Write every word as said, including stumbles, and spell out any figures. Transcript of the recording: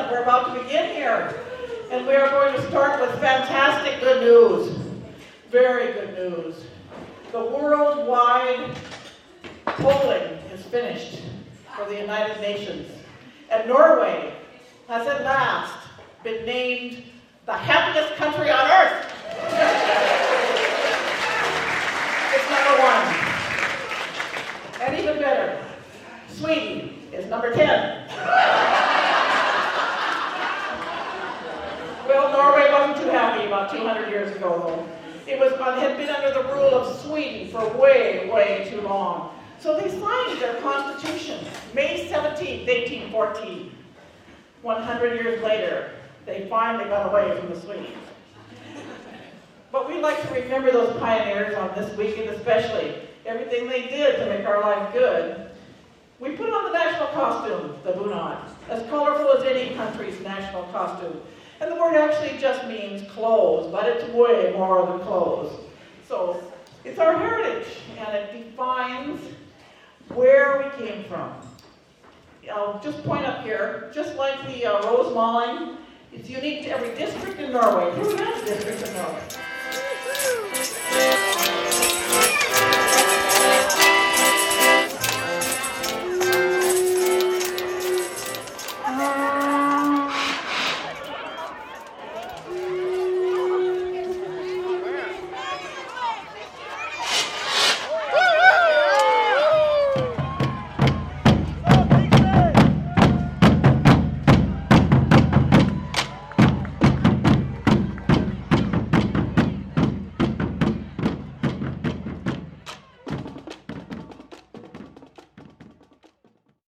that we're about to begin here. And we are going to start with fantastic good news. Very good news. The worldwide polling is finished for the United Nations. And Norway has at last been named the happiest country on earth. It's number one. And even better, Sweden is number ten. Well, Norway wasn't too happy about two hundred years ago, though. It was, had been under the rule of Sweden for way, way too long. So they signed their constitution, May seventeenth, eighteen fourteen. one hundred years later, they finally got away from the Swedes. But we'd like to remember those pioneers on this weekend especially, everything they did to make our life good. We put on the national costume, the bunad, as colorful as any country's national costume. And the word actually just means clothes, but it's way more than clothes. So it's our heritage, and it defines where we came from. I'll just point up here, just like the uh, rose mawing, it's unique to every district in Norway. Who has districts in Norway?